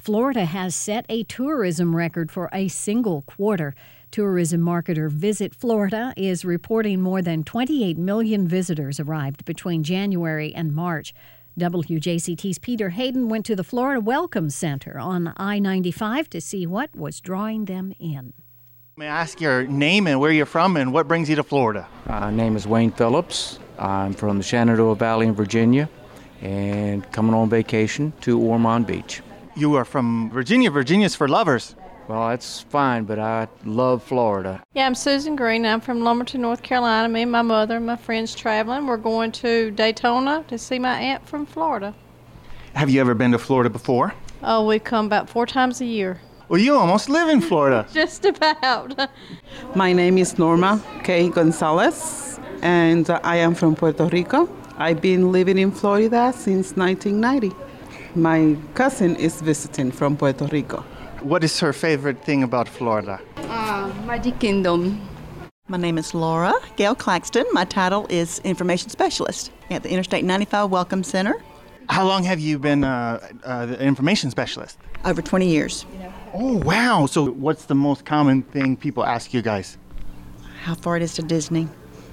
Florida has set a tourism record for a single quarter. Tourism marketer Visit Florida is reporting more than 28 million visitors arrived between January and March. WJCT's Peter Hayden went to the Florida Welcome Center on I-95 to see what was drawing them in. May I ask your name and where you're from and what brings you to Florida? My name is Wayne Phillips. I'm from the Shenandoah Valley in Virginia and coming on vacation to Ormond Beach. You are from Virginia. Virginia's for lovers. Well, that's fine, but I love Florida. Yeah, I'm Susan Green. I'm from Lumberton, North Carolina. Me and my mother and my friends traveling. We're going to Daytona to see my aunt from Florida. Have you ever been to Florida before? Oh, we come about 4 times a year. Well, you almost live in Florida. Just about. My name is Norma K. Gonzalez, and I am from Puerto Rico. I've been living in Florida since 1990. My cousin is visiting from Puerto Rico. What is her favorite thing about Florida? Magic Kingdom. My name is Laura Gail Claxton. My title is Information Specialist at the Interstate 95 Welcome Center. How long have you been the information specialist? Over 20 years. Oh, wow. So what's the most common thing people ask you guys? How far it is to Disney?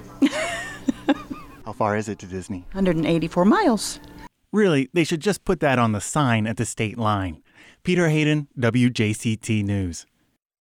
How far is it to Disney? 184 miles. Really, they should just put that on the sign at the state line. Peter Hayden, WJCT News.